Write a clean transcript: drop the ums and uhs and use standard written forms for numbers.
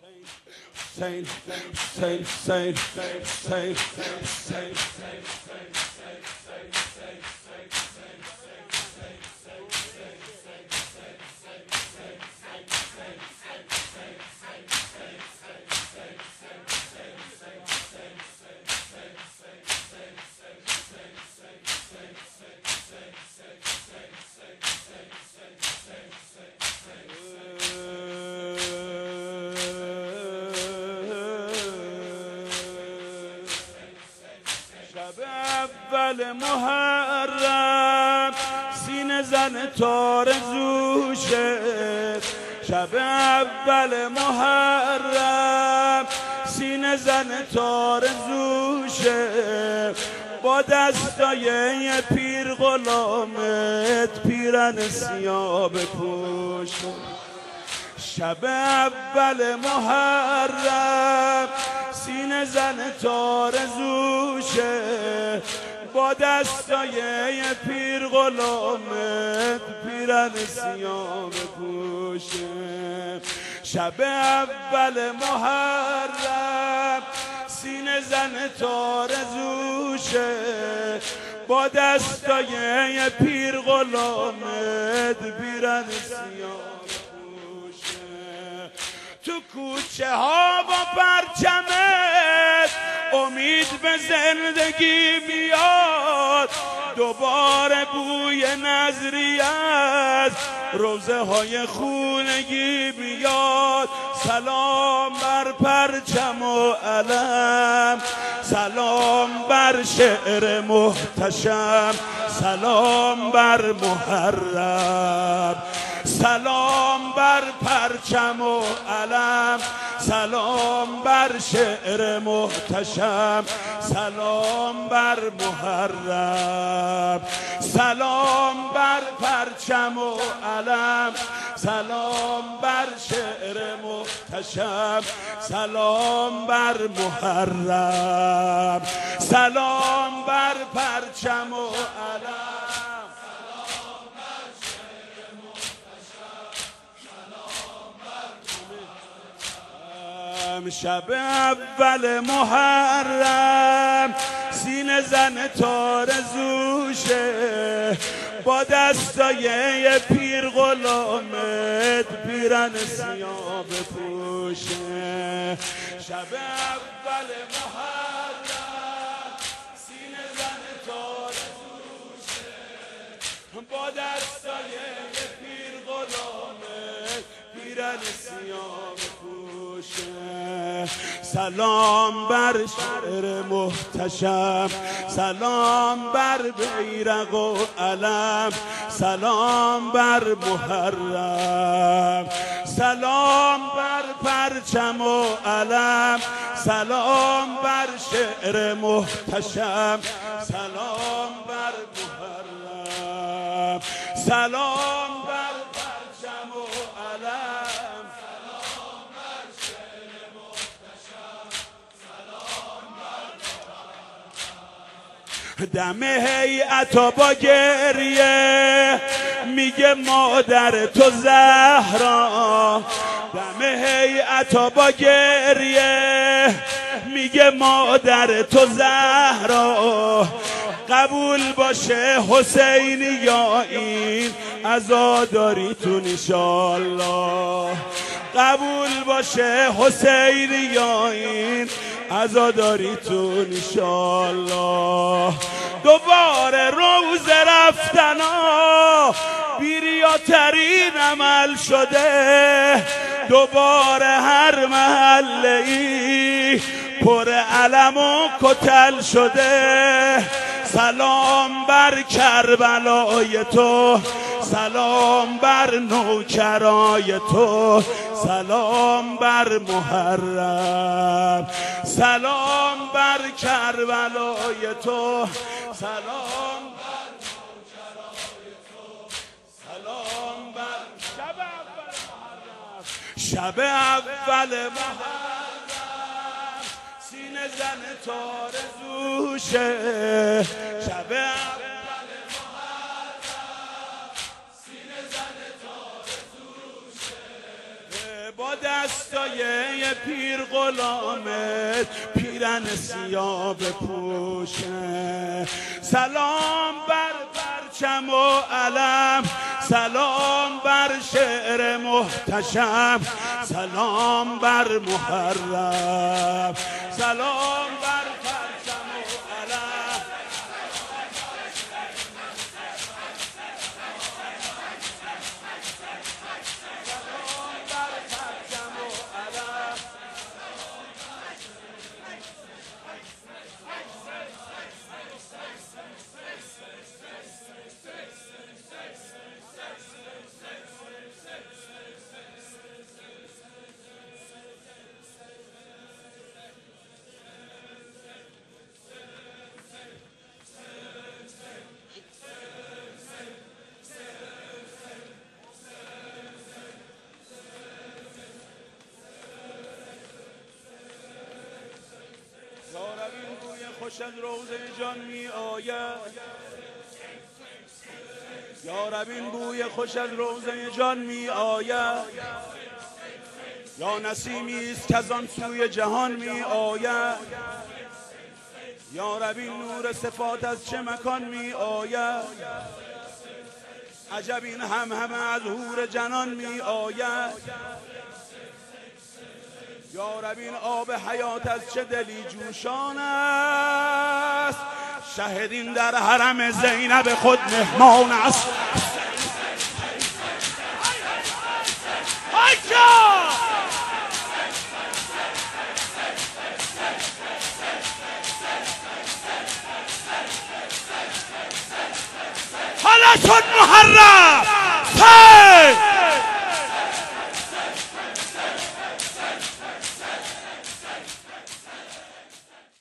اول محرم سینه زن تارزوشه، شب اول محرم سینه زن تارزوشه، با دستای پیر غلامت پیرن سیاه بپوش. شب اول محرم سینه زن تارزوشه، با دستای پیر غلامت پیرن سیاه بپوشه. شب اول محرم سینه زن تارزوشه، با دستای پیر غلامت پیرن سیاه بپوشه. تو کوچه ها با پرچمت امید به زندگی بیاد، دوباره بوی نظری از روزه های خونگی بیاد. سلام بر پرچم و علم، سلام بر شعر محتشم، سلام بر محرم، سلام بر پرچم و علم، سلام بر شعر محتشم، سلام بر محرم، سلام بر پرچم و علم، سلام بر شعر محتشم، سلام بر محرم، سلام بر پرچم و علم. شب اول محرم سینه زن تارزوشه، با دستای پیر غلامت پیرن سیاه بپوشه. شب اول محرم سینه زن تارزوشه، با دستای پیر غلامت پیرن سیاه بپوشه. سلام بر شعر محتشم، سلام بر بیرق و علم، سلام بر محرم، سلام بر پرچم و علم، سلام بر شعر محتشم، سلام بر محرم، سلام بر پرچم و علم، سلام بر شعر محتشم، سلام بر دم هیئت و با گریه میگه مادر تو زهرا، دم هیئت و با گریه میگه مادر تو زهرا. قبول باشه حسینی یا این عزاداریتون انشالله، قبول باشه حسینی یا این عزاداریتون انشالله. دوباره روز رفتنا بیریاترین عمل شده، دوباره هر محله ای پر علم و کتل شده. سلام بر کربلای تو، سلام بر نوکرای تو، سلام بر محرم، سلام بر کربلای تو، سلام بر نوکرای تو، سلام بر شب اول محرم سینه زن تارزوشه، شب اول محرم سینه زن تارزوشه، با دستای پیر غلامت پیرن سیاه بپوشه. سلام بر پرچم و علم، سلام بر شعر محتشم، سلام بر محرم، سلام بر پرچم و علم. خوش از روضه جان می آید، یا رب این بوی خوش از روضه جان می آید، یا نسیمی است که از آن سوی جهان می آید، یا رب این نور صفات از چه مکان می آید، عجب این همه از حور جنان می آید، یا رب این آب حیات از چه دلی جوشان است، شهدین در حرم زینب خود مهمان است. حالا شد محرم